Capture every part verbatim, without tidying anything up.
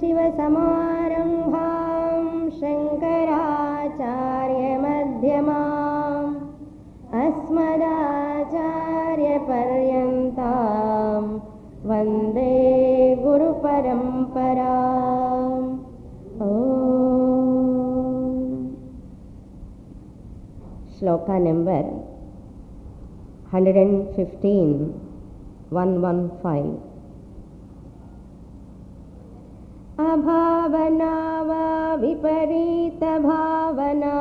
सदाशिवसमारम्भां शङ्कराचार्यमध्यमाम् अस्मदाचार्यपर्यन्तां वन्दे गुरुपरम्पराम्. श्लोका number one fifteen, one fifteen. अभावना वा विपरीत भावना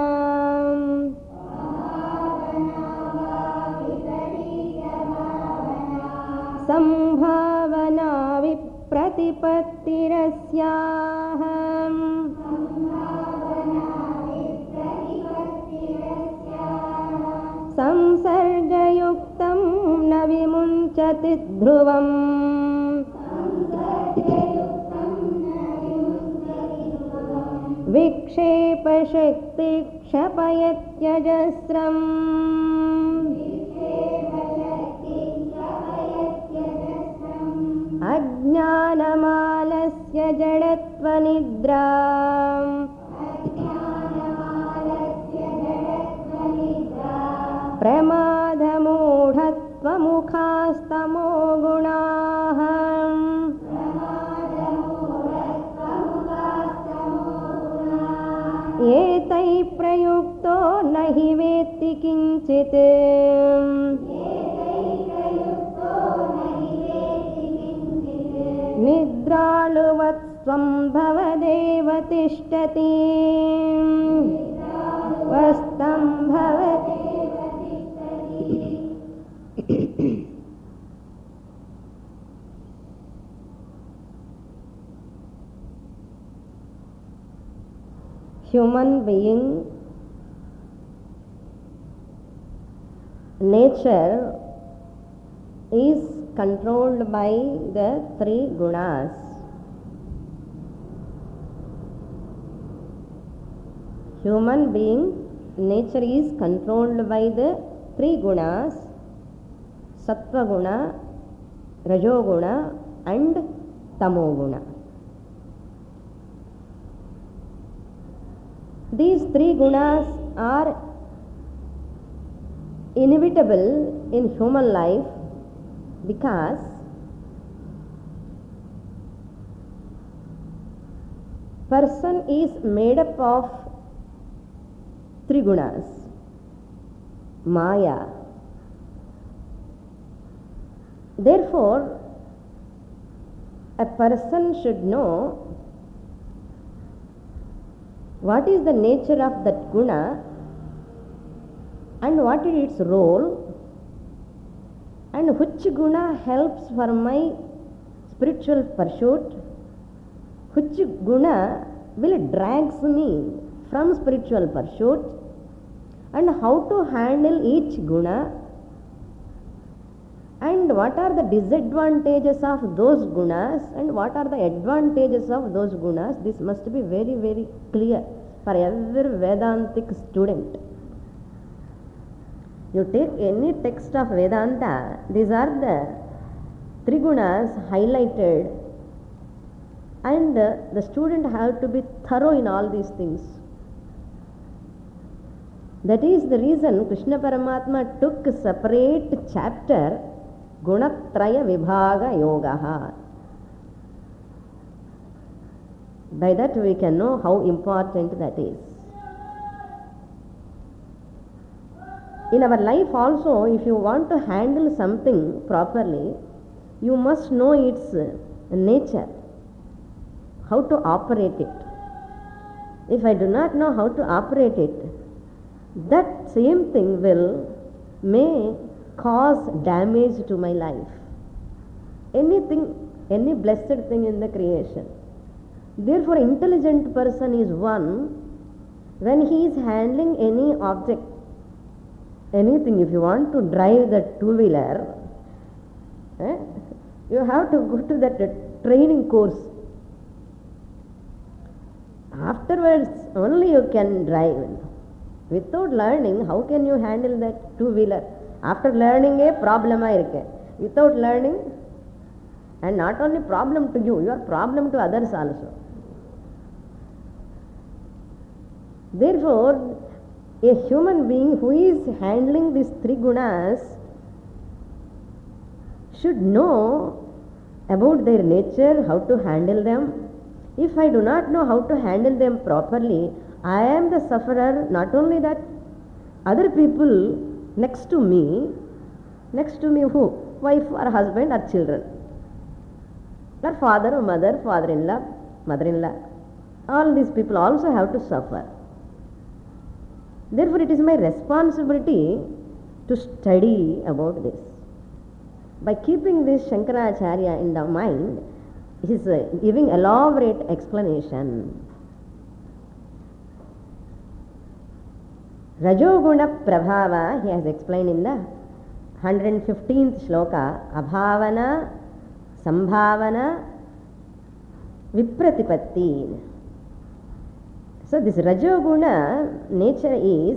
संभावना विप्रतिपत्तिरस्याः संसर्गयुक्तं न विमुञ्चति ध्रुवम् विक्षेपशक्ति क्षपयत्यजस्रम् अज्ञानमालस्य जडत्वनिद्रा प्रमादमूढत्वमुखास्तमो गुणाः एतैः प्रयुक्तो न हि वेत्ति किञ्चित् निद्रालुवत्स्वं भवदेव तिष्ठति वस्तं भवति. Human being, nature is controlled by the three gunas. Human being, nature is controlled by the three gunas: sattva guna, rajo guna and tamo guna. These three gunas are inevitable in human life because person is made up of three gunas: Maya. Therefore, a person should know what is the nature of that guna and what is its role, and which guna helps for my spiritual pursuit, which guna will drags me from spiritual pursuit, and how to handle each guna, and what are the disadvantages of those gunas and what are the advantages of those gunas. This must be very very clear for every Vedantic student. You take any text of Vedanta, these are the three gunas highlighted, and uh, the student have to be thorough in all these things. That is the reason Krishna Paramatma took a separate chapter, Gunatraya Vibhaga Yogaha. By that we can know how important that is. In our life also, if you want to handle something properly, you must know its nature, how to operate it. If I do not know how to operate it, that same thing will may cause damage to my life. Anything, any blessed thing in the creation. Therefore, intelligent person is one when he is handling any object, anything. If you want to drive the two-wheeler, eh, you have to go to that training course. Afterwards, only you can drive. Without learning, how can you handle that two-wheeler? After learning, a problem irukke. Without learning, and not only problem to you, your problem to others also. Therefore, a human being who is handling these three gunas should know about their nature, how to handle them. If I do not know how to handle them properly, I am the sufferer. Not only that, other people next to me, next to me who? Wife or husband or children, or father or mother, father-in-law, mother-in-law. All these people also have to suffer. Therefore, it is my responsibility to study about this. By keeping this, Shankaracharya in the mind, he is uh, giving elaborate explanation. Rajoguna Prabhava, he has explained in the one hundred fifteenth shloka, Abhavana, Sambhavana, Vipratipatti. So this Rajoguna nature is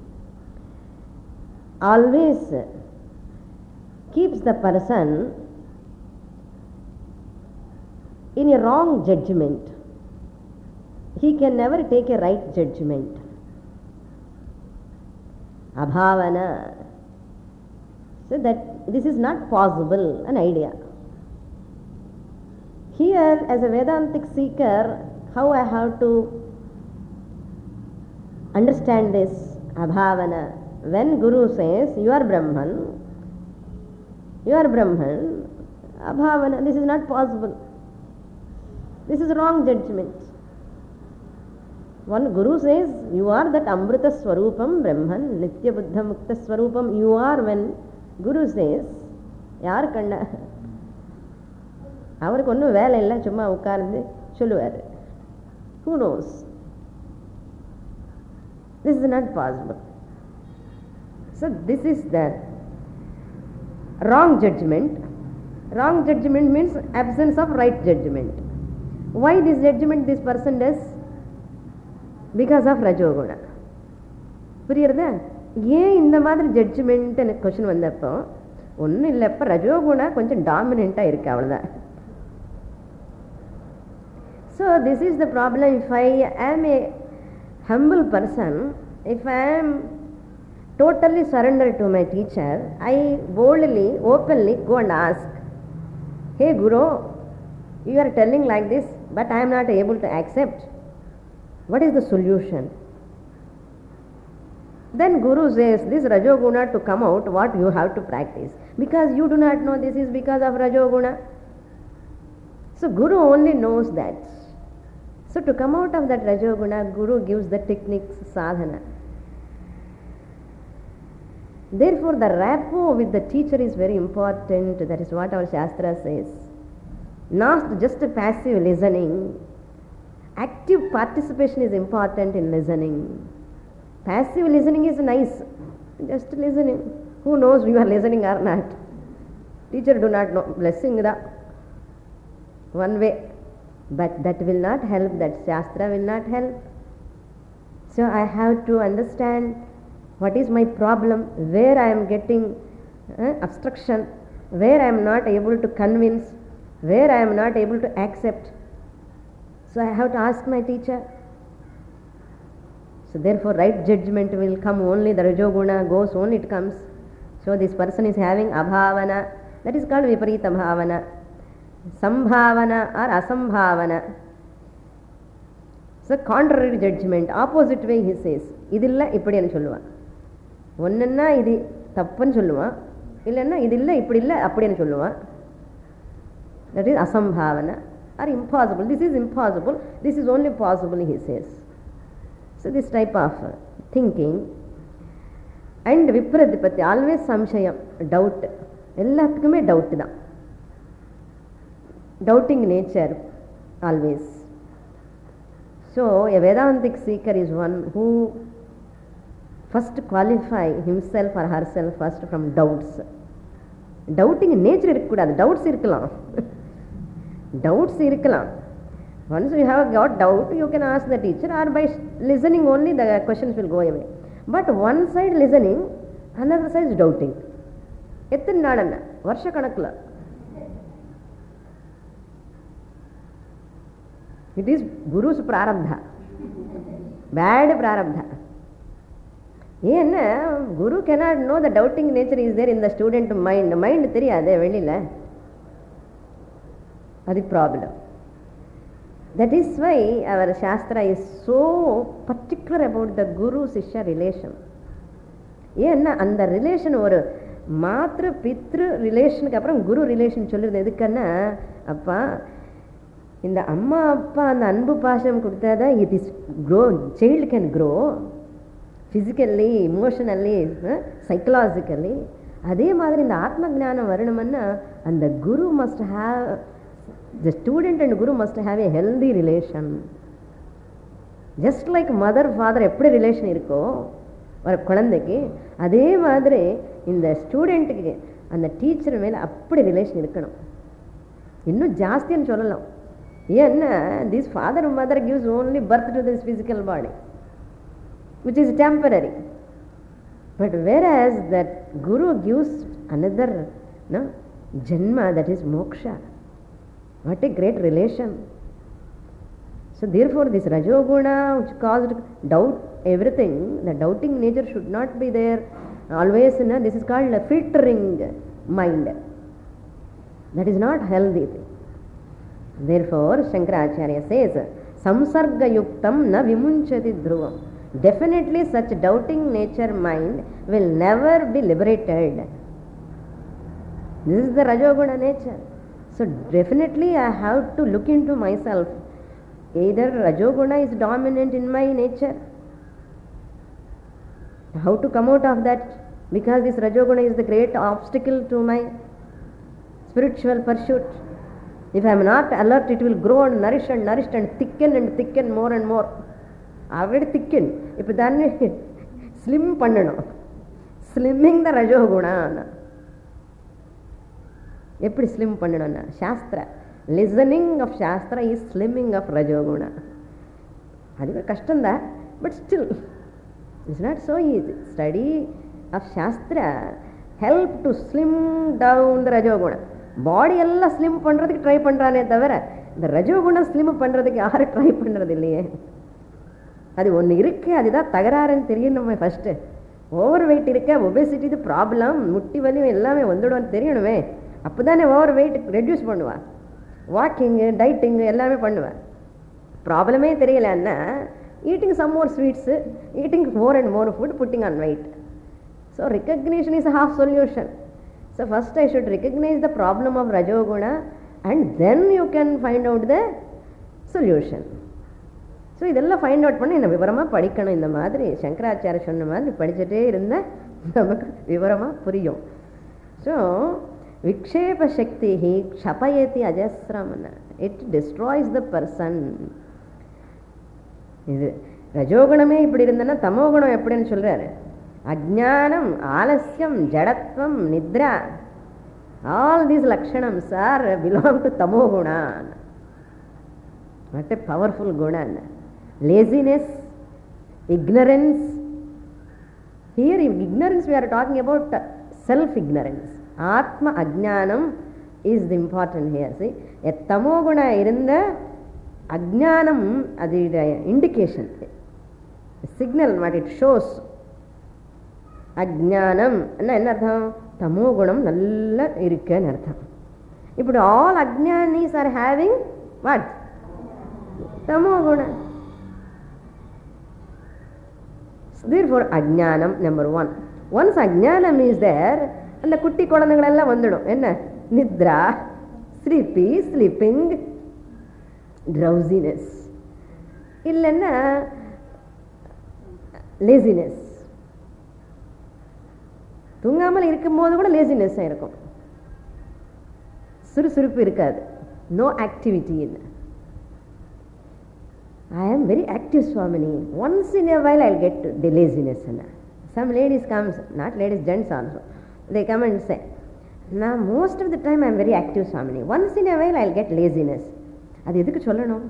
always keeps the person in a wrong judgment. He can never take a right judgment. Abhavana. So that this is not possible, an idea. Here, as a Vedantic seeker, how I have to understand this Abhavana? When Guru says, you are Brahman, you are Brahman, Abhavana, this is not possible. This is wrong judgment. One Guru says, you are that Amrita Swarupam Brahman, Nitya Buddha Mukta Swarupam, you are. When Guru says, yaar kanda, avarku onnu vela illa, chumma ukkarந்து சொல்லுவாரு. Who knows? This is not possible. So this is the wrong judgment. Wrong judgment means absence of right judgment. Why this judgment this person does? Because of Rajoguna. புரியுறதா? ஏன் இந்த மாதிரி judgement எனக்கு question வந்தப்போ ஒன்றும் இல்லை, இப்போ ரஜோகுணா கொஞ்சம் டாமினண்ட்டாக இருக்கு, அவ்வளோதான். So this is the problem. If I am a humble person, if I am totally surrendered to my teacher, I boldly, openly go and ask, hey Guru, you are telling like this, but I am not able to accept. What is the solution? Then Guru says, this Rajoguna to come out, what you have to practice. Because you do not know this is because of Rajoguna. So Guru only knows that. So to come out of that Rajoguna, Guru gives the techniques, sadhana. Therefore the rapport with the teacher is very important. That is what our Shastra says. Not just passive listening. Active participation is important in listening. Passive listening is nice. Just listening. Who knows you are listening or not? Teacher do not know. Blessing the one way. But that will not help. That Shastra will not help. So I have to understand what is my problem, where I am getting uh, obstruction, where I am not able to convince, where I am not able to accept. So I have to ask my teacher. So therefore right judgment will come only, the Rajoguna goes only, it comes. So this person is having abhavana, that is called viparita bhavana. Sambhavana or asambhavana. So contrary judgment, opposite way he says. Idilla ippadi solluva. Onnanna idi tappan solluva. Illanna idilla ippadilla appadi solluva. That is asambhavana or impossible. This is impossible. This is only possible, he says. So this type of thinking. And vipradipati, always samshayam, doubt. Ellathukkume doubt da. Doubting nature, always. So a Vedantic seeker is one who first qualify himself or herself first from doubts. Doubting nature irukkudaadu, doubts irukkalam. Doubts irukkalam. Once you have got doubt, you can ask the teacher, or by listening only the questions will go away. But one side listening, another side is doubting. Ethan nadanna, varsha kanakla. It is Guru's prarabdha. bad prarabdha. ஏன்னா குரு cannot know the doubting nature is there in the student mind. Mind தெரியாது வெளியில, அது problem. That is why our சாஸ்திரா is so particular about the குரு சிஷ்யா relation. ஏன்னா அந்த ரிலேஷன் ஒரு மாத்திரு பித்ரு ரிலேஷனுக்கு அப்புறம் குரு ரிலேஷன் சொல்லுறது எதுக்குன்னா, அப்பா இந்த அம்மா அப்பா அந்த அன்பு பாசம் கொடுத்தாதான் it is grow, child can grow physically, emotionally, psychologically. அதே மாதிரி இந்த ஆத்ம ஜானம் வரணும்னா அந்த குரு must have, the student and குரு must have a healthy relation. Just like mother father எப்படி ரிலேஷன் இருக்கோ ஒரு குழந்தைக்கு, அதே மாதிரி இந்த ஸ்டூடெண்ட்டுக்கு அந்த டீச்சர் மேலே அப்படி ரிலேஷன் இருக்கணும். இன்னும் ஜாஸ்தின்னு சொல்லலாம். ஏன்னா this father mother gives only birth to this physical body which is temporary, but whereas that guru gives another no janma, that is moksha. What a great relation. So therefore this rajoguna which caused doubt everything, the doubting nature should not be there always. No, this is called a filtering mind. That is not healthy. Therefore Shankaracharya says samsarga yuktam na vimunchati dhruvam. Definitely such doubting nature mind will never be liberated. This is the rajoguna nature. So definitely I have to look into myself. Either rajoguna is dominant in my nature, how to come out of that, because this rajoguna is the great obstacle to my spiritual pursuit. If I am not alert, it will grow and nourish and nourish and thicken and thicken more and more. Already thicken, இப்போ தானே slim பண்ணணும். Slimming the ரஜோகுணா. எப்படி slim பண்ணணும்னா சாஸ்திரா, listening of சாஸ்திரா is slimming of ரஜோகுணா. அது கஷ்டம்தான், but still it's not so easy. Study of சாஸ்திரா help to slim down the ரஜோகுணா. பாடி எல்லாம் ஸ்லிம் பண்ணுறதுக்கு ட்ரை பண்ணுறானே தவிர இந்த ரஜோகுணம் ஸ்லிம் பண்ணுறதுக்கு யாரும் ட்ரை பண்ணுறது இல்லையே. அது ஒன்று இருக்கு, அதுதான் தகராறுன்னு தெரியும். நம்ம ஃபஸ்ட்டு ஓவர் வெயிட் இருக்க, ஒபேசிட்டி இது ப்ராப்ளம், முட்டி வலியும் எல்லாமே வந்துடும்னு தெரியணுமே. அப்போ தானே ஓவர் வெயிட் ரெடியூஸ் பண்ணுவான். வாக்கிங்கு டயட்டிங்கு எல்லாமே பண்ணுவேன். ப்ராப்ளமே தெரியலன்னா eating some more sweets, eating more and more food, putting on weight. So recognition is half solution. So first I should recognise the problem of ரஜோகுணா and then you can find out the solution. So இதெல்லாம் find out பண்ணி என்ன விவரமாக படிக்கணும். இந்த மாதிரி சங்கராச்சாரிய சொன்ன மாதிரி படிச்சுட்டே இருந்தால் நமக்கு விவரமாக புரியும். ஸோ விக்ஷேப சக்தி க்ஷபயதி அஜஸ்ரமன, இட் டிஸ்ட்ராய்ஸ் த பர்சன். இது ரஜோகுணமே இப்படி இருந்ததுன்னா தமோகுணம் எப்படின்னு சொல்கிறாரு. அஜ்ஞானம், ஆலஸ்யம், ஜடத்வம், நித்ரா, ஆல் தீஸ் லக்ஷணம்ஸ் ஆர் பிலாங் டு தமோகுணா. What a powerful guna. Laziness, ignorance. Here in ignorance we are talking about self-ignorance. Atma ajnanam is the important here. See, a tamoguna irunda ajnanam, adi indication, signal what it shows. Ajnanam enna enna artham? Tamogunam nalla irukku nu artham. Ippudu all ajnanis are having what? Tamoguna. Therefore ajnanam number one. Once ajnanam is there, அந்த குட்டி குழந்தைகள் எல்லாம் வந்துடும். என்ன? நித்ரா, sleepy, sleeping, drowsiness, இல்லைன்னா laziness. தூங்காமல் இருக்கும்போது கூட லேசினஸ்ஸாக இருக்கும், சுறுசுறுப்பு இருக்காது, நோ ஆக்டிவிட்டி. இல்லை, I am very active, Swamini. Once in a while I'll get the laziness. Some ladies comes, not ladies, gents also. They come and say, now most of the time I am very active, Swamini. Once in a while I'll get laziness. அது எதுக்கு சொல்லணும்?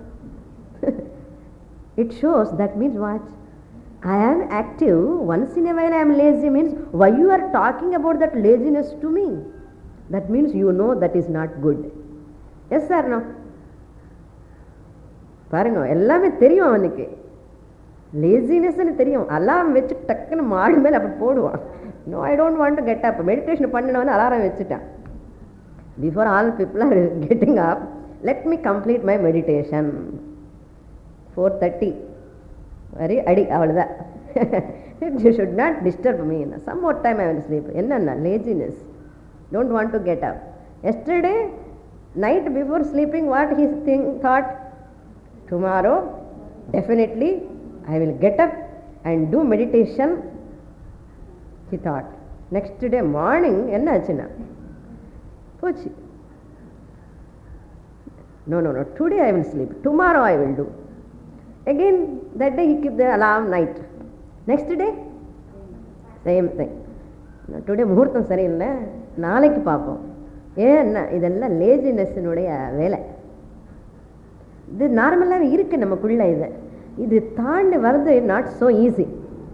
It shows, that means what? I am active, once in a while I am lazy means why you are talking about that laziness to me? That means you know that is not good. Yes or no? பாருங்க, எல்லாமே தெரியும் அவனுக்கு. லேசினஸ்ன்னு தெரியும், alarm வச்சு டக்குன்னு மாடு மேலே அப்படி போடுவான். No, I don't want to get up. Meditation பண்ணினவன்னு அலாரம் வச்சுட்டான். Before all people are getting up, let me complete my meditation. Four thirty வரி அடி, அவ்வளோதான். You should not disturb me. Some more time I will sleep. என்னென்ன laziness, don't want to get up. Yesterday night before sleeping, what he think thought? Tomorrow definitely I will get up and do meditation, he thought. Next day morning enna achina pochi, no no no today I will sleep, tomorrow I will do. Again that day he keep the alarm night. Next day same thing. Today முகூர்த்தம் சரியில்லை, நாளைக்கு பார்ப்போம். ஏன்னா இதெல்லாம் லேசினஸ்னுடைய வேலை. இது நார்மலாகவே இருக்குது நமக்குள்ள. இது இது தாண்டி வருது நாட் ஸோ ஈஸி.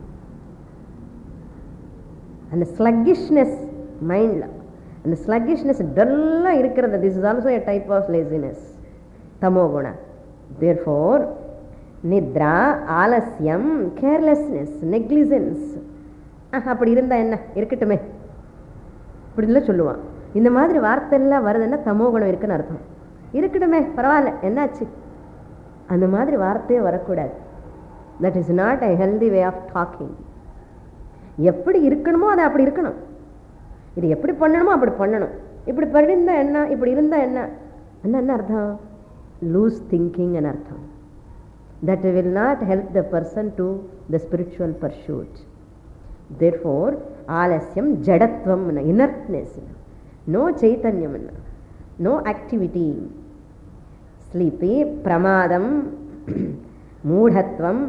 அந்த ஸ்லக்கிஷ்னஸ் மைண்டில், அந்த ஸ்லக்கிஷ்னஸ் டல்லாக இருக்கிறது, this is also a type of laziness, தமோ குணம். தேர்ஃபோர் நித்ரா, ஆலசியம், கேர்லெஸ்னஸ், நெக்லிஜென்ஸ். அப்படி இருந்தால் என்ன, இருக்கட்டுமே இப்படிலாம் சொல்லுவான். இந்த மாதிரி வார்த்தைலாம் வருதுன்னா தமோகுணம் இருக்குன்னு அர்த்தம். இருக்கட்டுமே, பரவாயில்ல, என்னாச்சு, அந்த மாதிரி வார்த்தையே வரக்கூடாது. That is not a healthy way of talking. எப்படி இருக்கணுமோ அதை அப்படி இருக்கணும், இது எப்படி பண்ணணுமோ அப்படி பண்ணணும். இப்படி பண்ணியிருந்தா என்ன, இப்படி இருந்தால் என்ன, என்ன என்ன அர்த்தம்? லூஸ் திங்கிங்னு அர்த்தம். That will not help the person to the spiritual pursuit. Therefore ஆலசியம், ஜடத்வம், inertness, no chaitanyam, no activity, sleepy, pramadam, moodhatvam,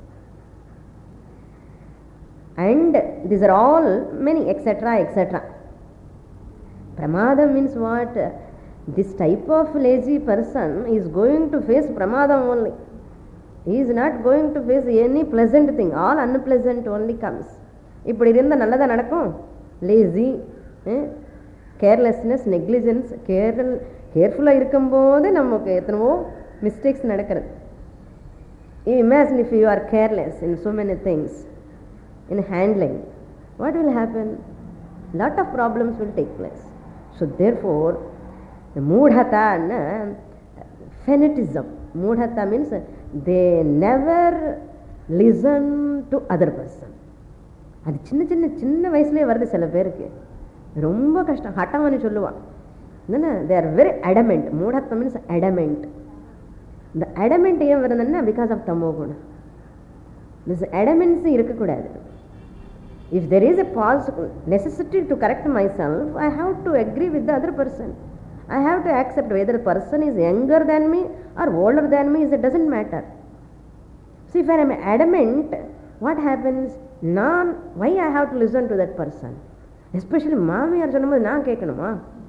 and these are all many etc etc. Pramadam means what? This type of lazy person is going to face pramadam only. He is not going to face any pleasant thing, all unpleasant only comes. இப்படி இருந்தால் நல்லதா நடக்கும்? Lazy, carelessness, negligence. Curl கேர்ஃபுல்லாக இருக்கும்போது நமக்கு எத்தனவோ mistakes நடக்கிறது. Imagine if you are careless in so many things, in handling, what will happen? Lot of problems will take place. So therefore the moodhata and fanatism, moodhata means they never listen to other person. அது சின்ன சின்ன சின்ன வயசுலேயே வருது சில பேருக்கு, ரொம்ப கஷ்டம். ஹட்டம்னு சொல்லுவான். என்னென்ன, தே ஆர் வெரி அடமெண்ட். மூடத்தம் மீன்ஸ் அடமெண்ட். இந்த அடமெண்ட் ஏன் வருதுன்னா பிகாஸ் ஆஃப் தமோ குணம். திஸ் அடமென்ஸு இருக்கக்கூடாது. If there is a pass necessity to correct my self, I have to agree with the other person. I have to accept whether person is younger than me or older than me, is it doesn't matter. So if I am adamant, what happens? நான் why I have to listen to that person? Especially மாமியார் சொல்லும்போது நான் கேட்கணுமா?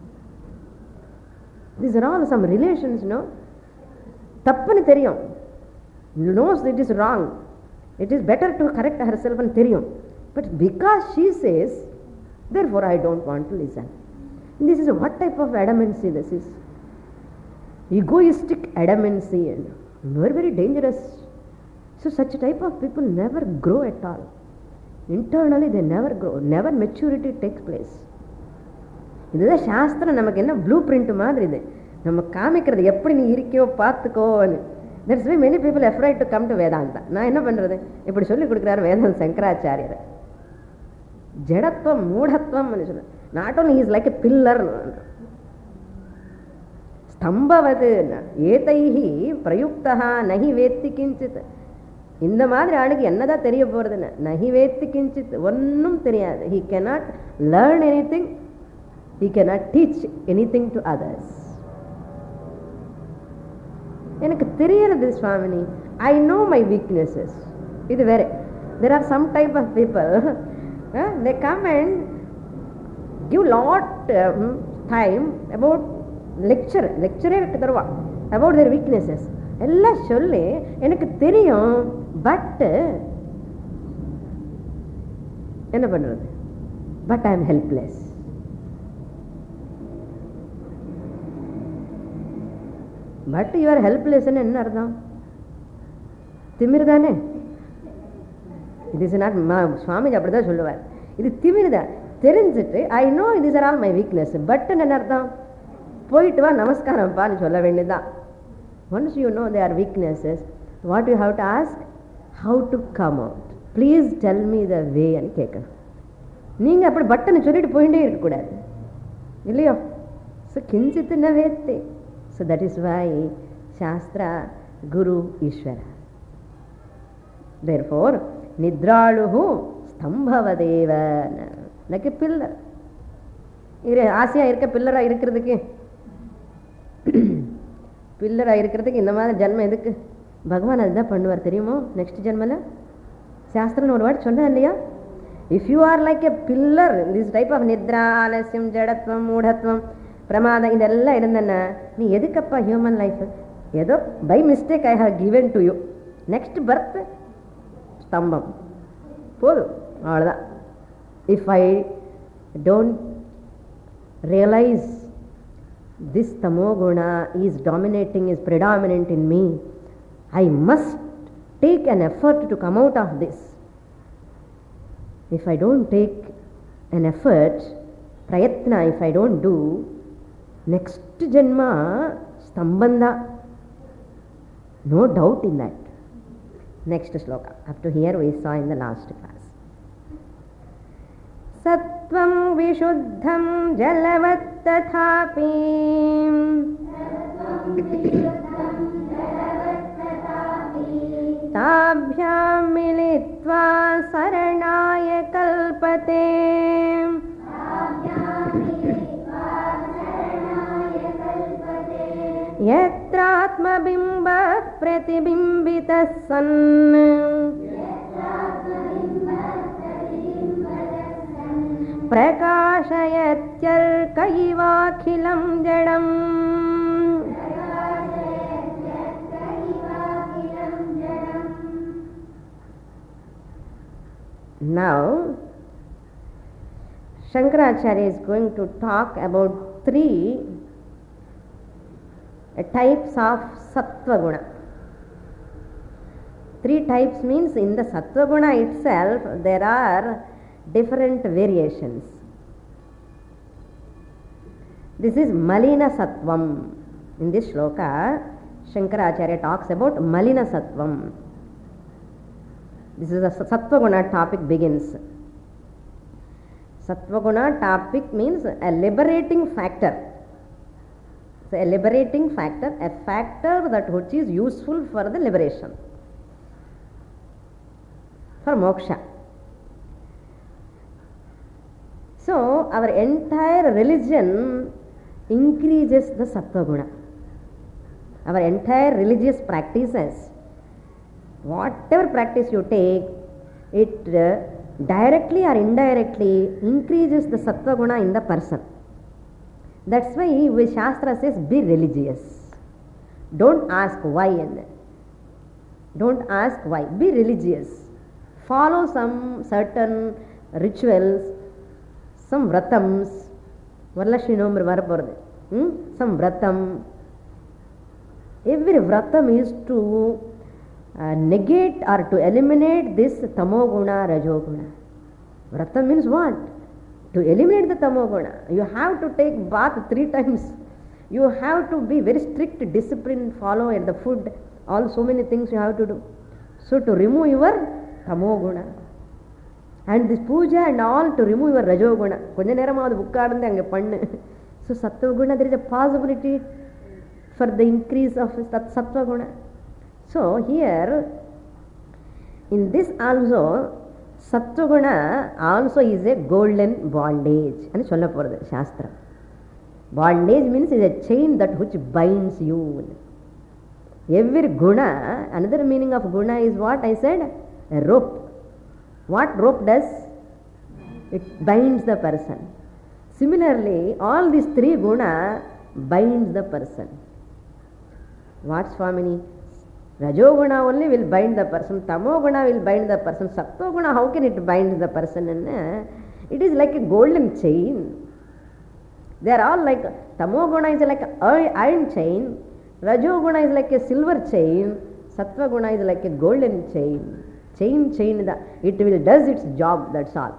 These are all some relations, no? தப்புன்னு தெரியும், knows it is wrong, it is better to correct herself ன்னு தெரியும். But because she says, therefore I don't want to listen. This is what type of adamancy this is? Egoistic adamancy, and very very dangerous. So such type of people never grow at all. Internally they never grow, never maturity takes place. இதுதான் சாஸ்திரம் நமக்கு என்ன blue print மாதிரி. இது நம்ம காமிக்கிறது எப்படி நீ இருக்கியோ பார்த்துக்கோன்னு. That's why many people are afraid to come to Vedanta. நான் என்ன பண்ணுறது, இப்படி சொல்லி கொடுக்குறாரு வேதாந்த சங்கராச்சாரியர். ஜடத்துவம், மூடத்துவம் சொல்ல, not only is like a pillar, ஸ்தம்பவது ஏதைஹி பிரயுக்தா நஹி வேத்தி கிஞ்சித். இந்த மாதிரி ஆளுக்கு என்னதான் தெரிய போகிறதுன்னு, நஹி வேத்தி கிஞ்சித், ஒன்றும் தெரியாது. He cannot learn anything, he cannot teach anything to others. எனக்கு தெரியறது சுவாமினி, I know my weaknesses. இது வேற. There are some type of people, uh, they come and give lot um, time about lecture, lecture தருவா about their weaknesses. எல்லாம் சொல்லி எனக்கு தெரியும், but என்ன பண்ணுறது, but I am helpless. But you are ஹெல்ப்லெஸ்ன்னு என்ன அர்த்தம்? திமிர் தானே. இது இஸ் நாட், சுவாமிஜி அப்படி தான் சொல்லுவார், இது திமிருதான். தெரிஞ்சுட்டு I know this are all my weakness, but என்ன அர்த்தம், போயிட்டு வா நமஸ்காரம்ப்பான்னு சொல்ல வேண்டியதுதான். Once you know they are weaknesses, what you have to ask, how to come out, please tell me the வேன்னு கேட்கணும். நீங்கள் அப்படி பட்டனை சொல்லிட்டு போயிட்டே இருக்கக்கூடாது இல்லையோ. ஸோ கிஞ்சித் ந வேத்தே. ஸோ தட் இஸ் வை சாஸ்திரா குரு ஈஸ்வர. தேர்ஃபோர் நித்ராளுஹு ஸ்தம்பவதேவ, எனக்கு பில்லர் இரு ஆசையாக இருக்க, பில்லராக இருக்கிறதுக்கு, பில்லராக இருக்கிறதுக்கு இந்த மாதிரி ஜென்மம் எதுக்கு? பகவான் அதுதான் பண்ணுவார் தெரியுமோ நெக்ஸ்ட் ஜென்மில். சாஸ்திரம்னு ஒரு வார்டு சொன்னா இல்லையா, if you are like a pillar, this type of நித்ரா, ஆலசியம், ஜடத்வம், மூடத்வம், பிரமாதம் இதெல்லாம் இருந்தேன்னா நீ எதுக்கப்பா ஹியூமன் லைஃப், ஏதோ by mistake I have given to you, next birth ஸ்தம்பம் போதும், அவ்வளோதான். If I don't realise this தமோகுணா is dominating, is predominant in me, I must take an effort to come out of this. If I don't take an effort, prayatna, if I don't do, next janma stambanda, no doubt in that. Next sloka, up to here we saw in the last class. Sattvam vishuddham jalavat tathapi ताभ्यां मिलित्वा शरणाय कल्पते, यत्रात्मबिम्बः प्रतिबिम्बितः सन्, प्रकाशयत्यर्क इवाखिलं जडम्. Now, Shankaracharya is going to talk about three types of sattva guna. Three types means in the sattva guna itself there are different variations. This is malina sattvam. In this shloka, Shankaracharya talks about malina sattvam. This is a sattva guna topic begins. Sattva guna topic means a liberating factor. So a liberating factor, a factor that which is useful for the liberation, for moksha. So our entire religion increases the sattva guna. Our entire religious practices, whatever practice you take, it uh, directly or indirectly increases the sattva guna in the person. That's why we Shastra says be religious. Don't ask why, and don't ask why, be religious. Follow some certain rituals, some vratams, Varalakshmi November varaporudhu, hmm? some vratam. Every vratam is to Uh, negate or to eliminate this tamoguna, rajoguna. Vrata means what? To eliminate the tamoguna. You have to take bath three times. You have to be very strict, discipline, follow at the food, all so many things you have to do. So to remove your tamoguna. And this puja and all to remove your rajoguna. Konja neramadu ukkadande ange pannu. So sattva guna, there is a possibility for the increase of sattva guna. So here in this also sattva guna also is a golden bondage ani solla poradhu Shastra. Bondage means is a chain that which binds you. Every guna, another meaning of guna is what I said, a rope. What rope does? It binds the person. Similarly, all these three guna binds the person. What Swamini? Rajoguna only will bind the person, tamoguna will bind the person, sattoguna how can it bind the person? And it is like a golden chain. They are all like, tamoguna is like an iron chain, rajoguna is like a silver chain, sattva guna is like a golden chain. chain, chain, the, it will does its job, that's all.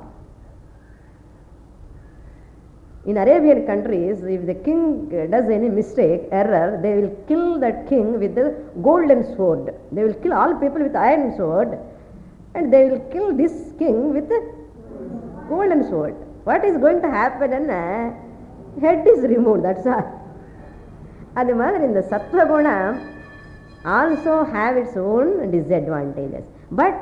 In Arabian countries, if the king does any mistake, error, they will kill that king with the golden sword. They will kill all people with iron sword, and they will kill this king with the golden sword. What is going to happen? And uh, head is removed, that's all. Adu madri in the sattva guna also have its own disadvantages. But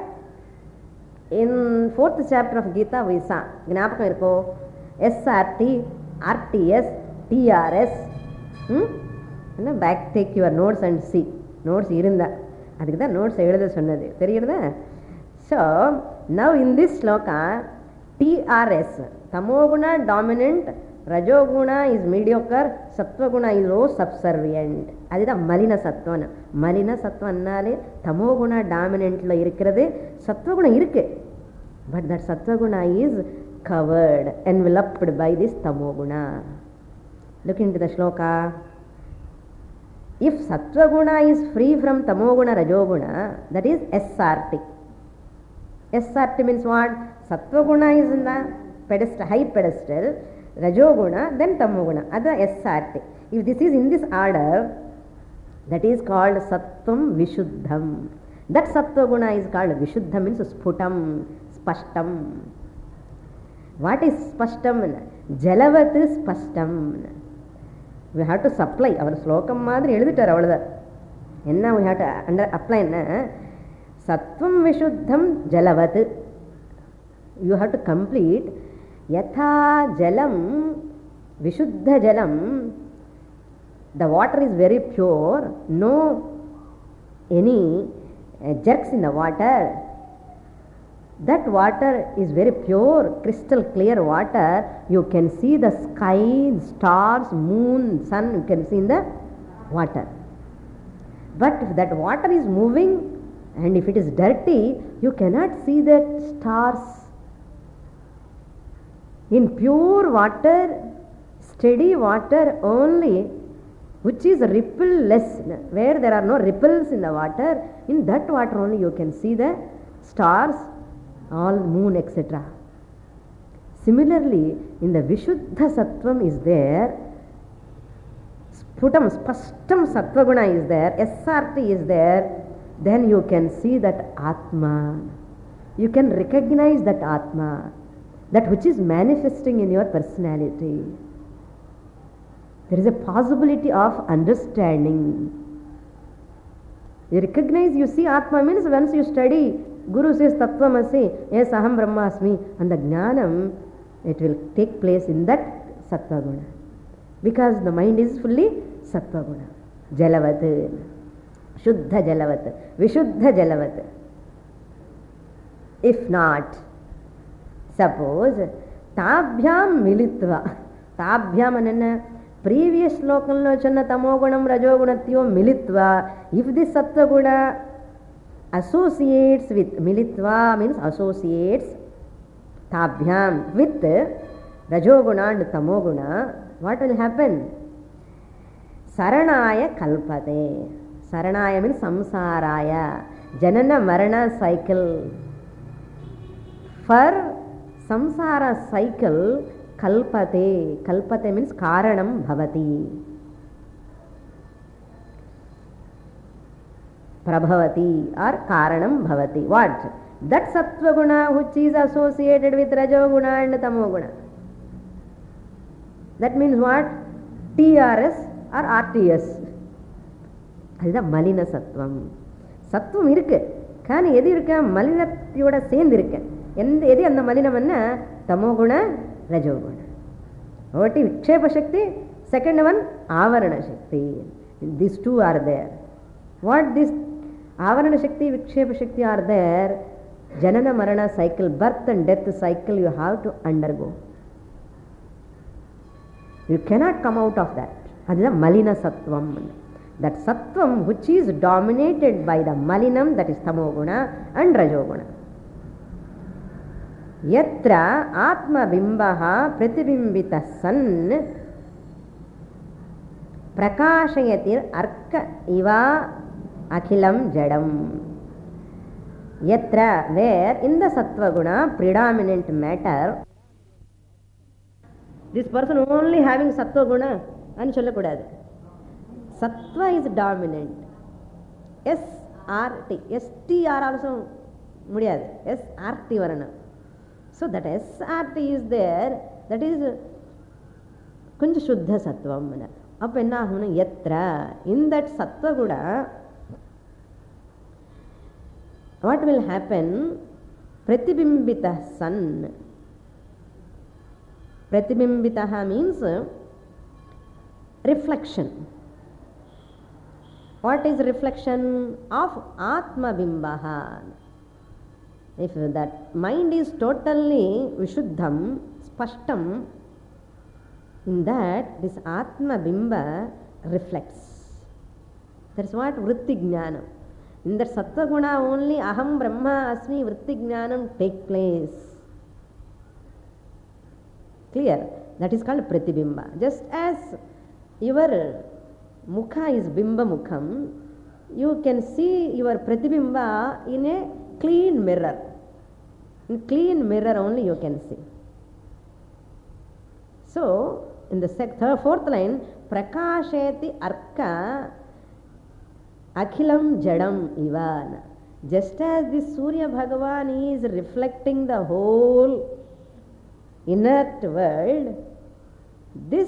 in fourth chapter of Gita we saw, gnapakam irko, S R T, R T S, T R S. Hmm? Back take your notes and see. Notes irunda. Adukku da notes eludha sonnadu. Theriyudha? So, now in this sloka, T R S, tamoguna dominant, rajoguna is mediocre, sattvaguna is low subservient. Adida malina sattvana. Malina sattva annale tamoguna dominant lo irukkiradhu, sattvaguna irukku. But that sattvaguna is covered, enveloped by this tamoguna. Look into the shloka. If sattvaguna is free from tamoguna, rajoguna, that is S R T. S R T means what? Sattvaguna is in the pedestal, high pedestal, rajoguna, then tamoguna, other S R T. If this is in this order, that is called sattvam vishuddham. That sattvaguna is called vishuddham, means sputam, spashtam. What is spashtam? Jalavat is spashtam. We have to supply. Our slokam madri eludittar avladha. Enna we have to under apply na sattvam vishuddham jalavat. You have to complete yatha jalam vishuddha jalam. The water is very pure, no any uh, jerks in the water. That water is very pure, crystal clear water. You can see the sky, stars, moon, sun, you can see in the water. But if that water is moving and if it is dirty, you cannot see the stars. In pure water, steady water only, which is ripple-less, where there are no ripples in the water, in that water only you can see the stars, all moon, et cetera. Similarly, in the Vishuddha Sattvam is there, Sputam, Spashtam Sattvaguna is there, S R T is there, then you can see that Atma. You can recognize that Atma, that which is manifesting in your personality. There is a possibility of understanding. You recognize, you see Atma means once you study, Guru says Tattvamasi, yes, Aham Brahmasmi, and the Jnanam, it will take place in that Sattva Guna. Because the mind is fully Sattva Guna. Jalavat, Shuddha Jalavat, Vishuddha Jalavat. If not, suppose, Tabhyam Militva, Tabhyam anana, previous slokanlo channa tamogunam rajogunatyo militva, if this Sattva Guna associates with militva means associates tabhyam with rajoguna and tamoguna, what will happen? Saranaya kalpate. Saranaya means samsaraya, janana marana cycle. For samsara cycle, kalpate. Kalpate means karanam bhavati. Prabhavati or Karanam Bhavati. What? That Sattva Guna which is associated with Rajoguna and Tamoguna. That means what? T R S or R T S. That is the Malina Sattvam. Sattvam irukku. Kani edu irukka? Malinathyoda சேர்ந்து இருக்கு. எந்த எது அந்த மலினம் என்ன? Tamoguna, Rajoguna. What is Vikshepa Shakti? Second one, Avarana Shakti. These two are there. What this Avarana Shakti, Vikshepa Shakti are there, Janana Marana cycle, birth and death cycle you have to undergo. You cannot come out of that. That is the Malina Sattvam. That Sattvam which is dominated by the Malinam, that is Tamoguna and Rajoguna. Yatra Atma Bimbaha Pratibimbita San Prakashayatir Arka Iva Akhilam Jadam. Yatra, where in the sattva guna, predominant matter, this person only having sattva guna, and sollakudadu. Sattva is dominant. S R T. S T R also mudiyadu. S R T varana. So that S R T is there, that is kunja shuddha sattvam mana. Appo enna agunu yatra, in that sattva guna, what will happen? Pratibimbita sun. Pratibimbitaha means reflection. What is reflection of Atma Bimbaha? If that mind is totally Vishuddham, Spashtam, in that this Atma Bimba reflects. That's what Vritti Jnanam. In that Sattva Guna only Aham Brahma Asmi Vritti Jnanam take place. Clear? That is called Pratibimba. Just as your Mukha is Bimba Mukham, you can see your Pratibimba in a clean mirror. In clean mirror only you can see. So, in the third, fourth line, Prakasheti Arka Akhilam Jadam Ivana. Just as this Surya Bhagavan is reflecting the whole inert world, this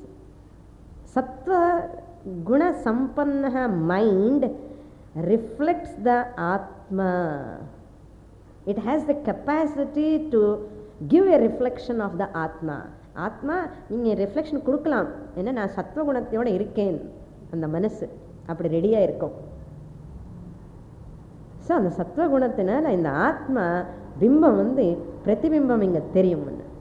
Sattva Guna Sampannaha mind reflects the Atma. It has the capacity to give a reflection of the Atma. Atma, நீங்கள் reflection கொடுக்கலாம். ஏன்னா நான் சத்வ குணத்தோடு இருக்கேன், அந்த மனசு அப்படி ரெடியாக இருக்கும். ஸோ அந்த சத்வ குணத்தினால இந்த ஆத்மா பிம்பம் வந்து பிரதிபிம்பம் இங்கே தெரியும்.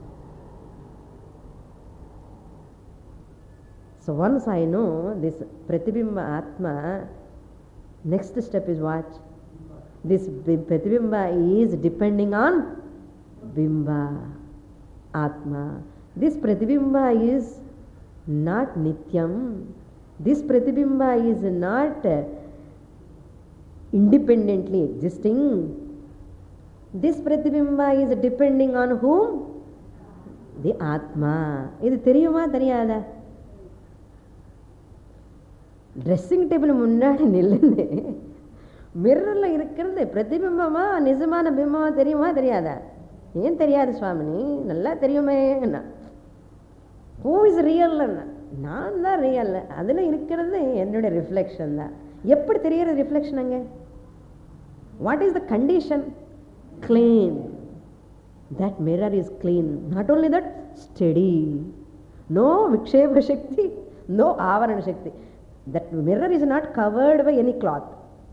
So once I know this Pratibimba Atma, next step is what? This Pratibimba is depending on Bimba, Atma. This Pratibimba is not Nityam. This Pratibimba is not independently existing. This Pratibimba is depending on whom? The Atma. Idu theriyuma theriyada? Dressing table முன்னாடி நில்லுன்னு மிரரில் இருக்கிறது பிரதிபிம்பமா நிஜமான பிம்பமா தெரியுமா தெரியாதா? ஏன் தெரியாது சுவாமினி? நல்லா தெரியுமே. என்ன ஹூ இஸ் ரியல்? நான் தான் ரியல். அதில் இருக்கிறது என்னுடைய ரிஃப்ளெக்ஷன் தான். எப்படி தெரிகிறது ரிஃப்ளெக்ஷன்? அங்கே what is the condition? Clean. That mirror is clean. Not only that, steady. No விக்ஷேப சக்தி, நோ ஆவரண சக்தி. That mirror is not covered by any cloth.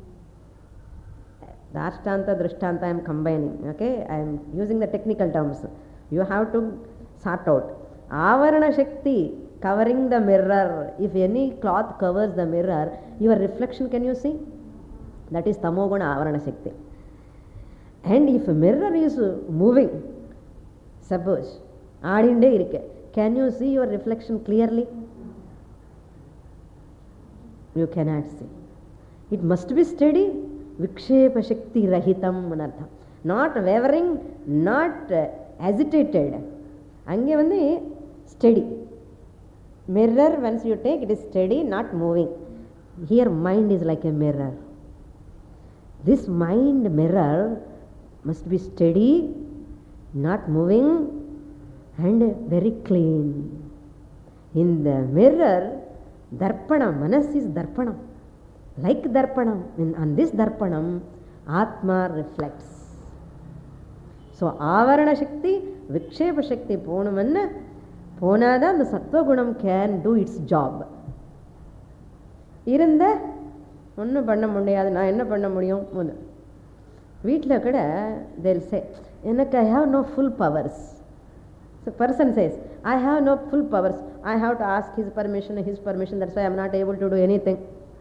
The Ashtanta, Drishtanta I am combining. Okay, I am using the technical terms. You have to sort out. Avarana Shakti covering the mirror. If any cloth covers the mirror, your reflection can you see? That is Tamoguna Avarana Shakti. And if a mirror is moving, suppose, can you see your reflection clearly? You cannot see. It must be steady. Vikshepa Shakti Rahitam Manartham. Not wavering, not uh, agitated. Ange vande steady. Mirror, once you take, it is steady, not moving. Here mind is like a mirror. This mind mirror must be steady, not moving, and very clean. In the mirror, Darpanam, Manas is Darpanam. Like Darpanam, in, on this Darpanam, Atma reflects. So, Avarana Shakti, Vikshepa Shakti Ponamanna, Ponada, the Sattva Gunam can do its job. Irunda, Unnu Panna Mundayadu, Na enna panna mudiyum? Munu. Veetla kada, they'll say, Enakku I have no full powers. So, person says, I have no full powers. I have to ask his permission, his permission, that's why I am not able to do anything.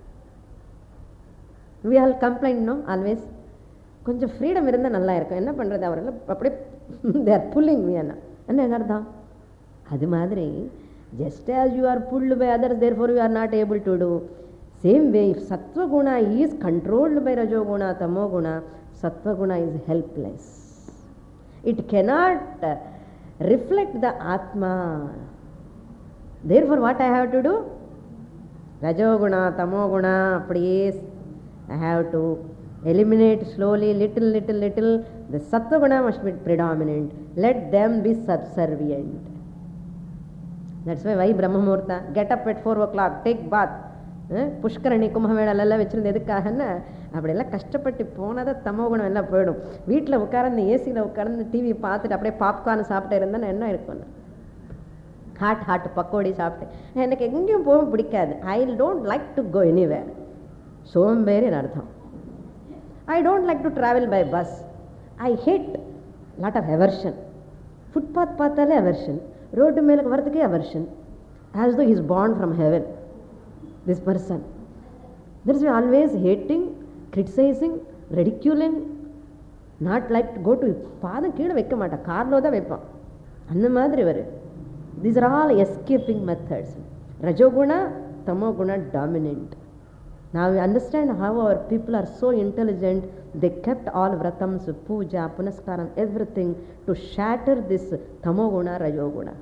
We all complain, no, always. கொஞ்சம் freedom இருந்தால் நல்லா இருக்கும். என்ன பண்ணுறது, அவரெல்லாம் அப்படியே they are pulling me என்ன என்ன அர்த்தம்? அது மாதிரி just as you are pulled by others, therefore you are not able to do. Same way, if sattva guna is controlled by rajo guna, tamo guna, Sattva guna is helpless. It cannot uh, reflect the Atma. Therefore, what I have to do? Rajoguna, Tamoguna, please, I have to eliminate slowly, little, little, little. The Sattva guna must be predominant. Let them be subservient. That's why why Brahma Muhurta? Get up at four o'clock, take bath. புஷ்கரணி கும்பமேளாலெல்லாம் வச்சுருந்து எதுக்காகன்னா அப்படியெல்லாம் கஷ்டப்பட்டு போனதை தமோ குணம் எல்லாம் போயிடும். வீட்டில் உட்கார்ந்து ஏசியில் உட்கார்ந்து டிவி பார்த்துட்டு அப்படியே பாப்கார்ன் சாப்பிட்டு இருந்தால் என்ன இருக்கும்? ஹாட் ஹாட் பக்கோடி சாப்பிட்டு எனக்கு எங்கேயும் போக பிடிக்காது. I don't like to go anywhere. சோம்பேறின்னு அர்த்தம். I don't like to travel by bus. I hate lot of aversion. Footpath பார்த்தாலே அவர்ஷன், ரோட்டு மேலே வரதுக்கே aversion. As though is born from heaven. This person. There is always hating, criticizing, ridiculing, not like to go to பாதம் கீழே வைக்க மாட்டான், காரில் தான் வைப்பான். அந்த மாதிரி வரும். These are all escaping methods. Rajoguna, Tamoguna dominant. Now we understand how our people are so intelligent. They kept all vratams, puja, punaskaram, everything to shatter this Tamoguna, Rajoguna.